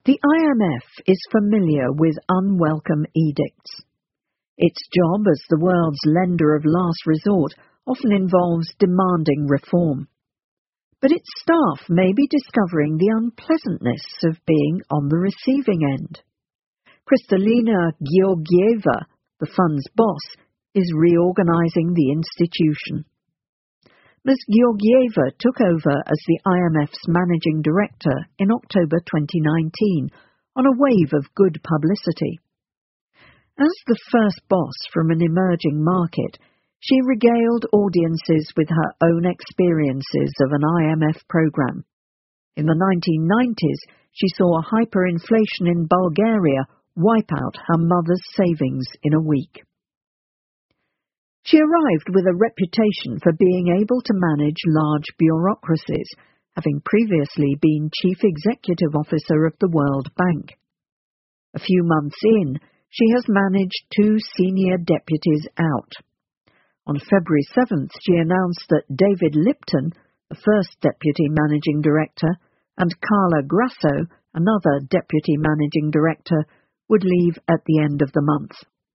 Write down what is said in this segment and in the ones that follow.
The IMF is familiar with unwelcome edicts. Its job as the world's lender of last resort often involves demanding reform. But its staff may be discovering the unpleasantness of being on the receiving end. Kristalina Georgieva, the fund's boss, is reorganizing the institution. Ms. Georgieva took over as the IMF's managing director in October 2019 on a wave of good publicity. As the first boss from an emerging market, she regaled audiences with her own experiences of an IMF program. In the 1990s, she saw hyperinflation in Bulgaria wipe out her mother's savings in a week. She arrived with a reputation for being able to manage large bureaucracies, having previously been Chief Executive Officer of the World Bank. A few months in, she has managed 2 senior deputies out. On February 7th, she announced that David Lipton, the first Deputy Managing Director, and Carla Grasso, another Deputy Managing Director, would leave at the end of the month.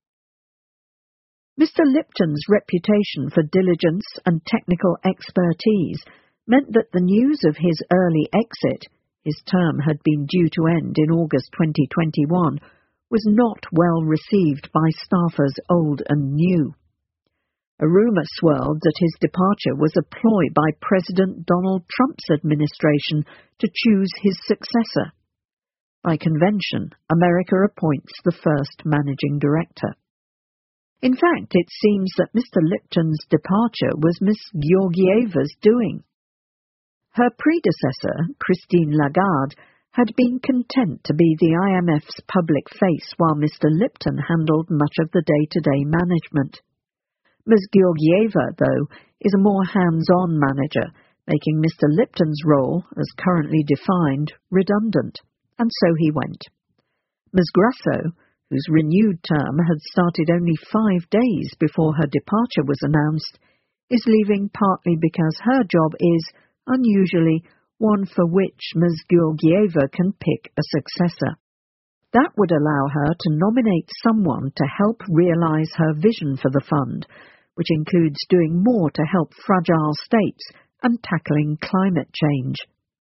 Mr. Lipton's reputation for diligence and technical expertise meant that the news of his early exit, his term had been due to end in August 2021, was not well received by staffers old and new. A rumour swirled that his departure was a ploy by President Donald Trump's administration to choose his successor. By convention, America appoints the first managing director. In fact, it seems that Mr. Lipton's departure was Ms. Georgieva's doing. Her predecessor, Christine Lagarde, had been content to be the IMF's public face while Mr. Lipton handled much of the day-to-day management. Ms. Georgieva, though, is a more hands-on manager, making Mr. Lipton's role, as currently defined, redundant, and so he went. Ms. Grasso, whose renewed term had started only 5 days before her departure was announced, is leaving partly because her job is, unusually, one for which Ms. Georgieva can pick a successor. That would allow her to nominate someone to help realize her vision for the fund, which includes doing more to help fragile states and tackling climate change.